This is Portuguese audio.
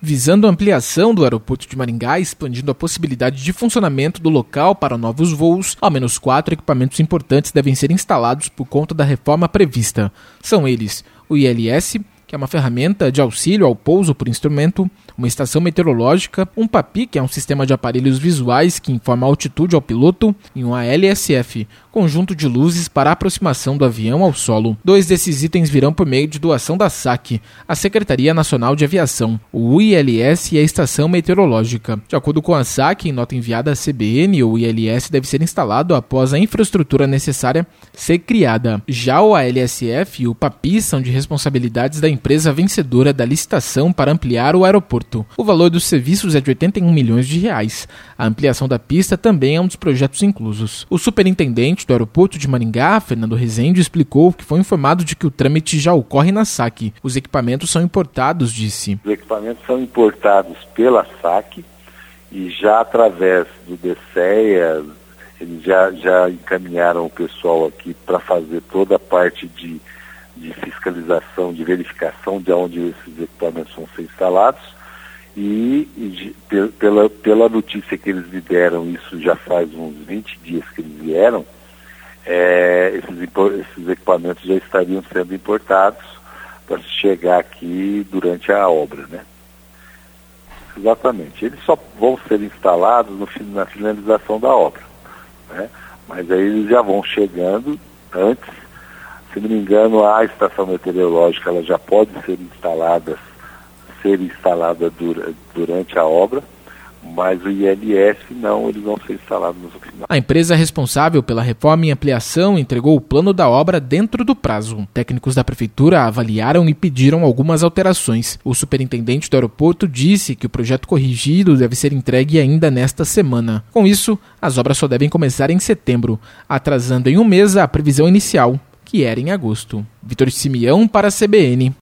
visando a ampliação do aeroporto de Maringá, expandindo a possibilidade de funcionamento do local para novos voos. Ao menos 4 equipamentos importantes devem ser instalados por conta da reforma prevista. São eles o ILS, que é uma ferramenta de auxílio ao pouso por instrumento, uma estação meteorológica, um PAPI, que é um sistema de aparelhos visuais que informa a altitude ao piloto, e um ALSF, conjunto de luzes para a aproximação do avião ao solo. 2 desses itens virão por meio de doação da SAC, a Secretaria Nacional de Aviação, o ILS e a estação meteorológica. De acordo com a SAC, em nota enviada à CBN, o ILS deve ser instalado após a infraestrutura necessária ser criada. Já o ALSF e o PAPI são de responsabilidades da empresa vencedora da licitação para ampliar o aeroporto. O valor dos serviços é de R$81 milhões. A ampliação da pista também é um dos projetos inclusos. O superintendente do aeroporto de Maringá, Fernando Rezende, explicou que foi informado de que o trâmite já ocorre na SAC. Os equipamentos são importados, disse. Os equipamentos são importados pela SAC e já através do DCEA, eles já encaminharam o pessoal aqui para fazer toda a parte de fiscalização, de verificação de onde esses equipamentos vão ser instalados. E pela notícia que eles me deram, isso já faz uns 20 dias que eles vieram, esses equipamentos já estariam sendo importados para chegar aqui durante a obra, né? Exatamente. Eles só vão ser instalados na finalização da obra, né? Mas aí eles já vão chegando antes. Se não me engano, a estação meteorológica ela já pode ser instalada durante a obra, mas o ILS não, eles vão ser instalados no final. A empresa responsável pela reforma e ampliação entregou o plano da obra dentro do prazo. Técnicos da prefeitura avaliaram e pediram algumas alterações. O superintendente do aeroporto disse que o projeto corrigido deve ser entregue ainda nesta semana. Com isso, as obras só devem começar em setembro, atrasando em um mês a previsão inicial, que era em agosto. Vitor Simeão para a CBN.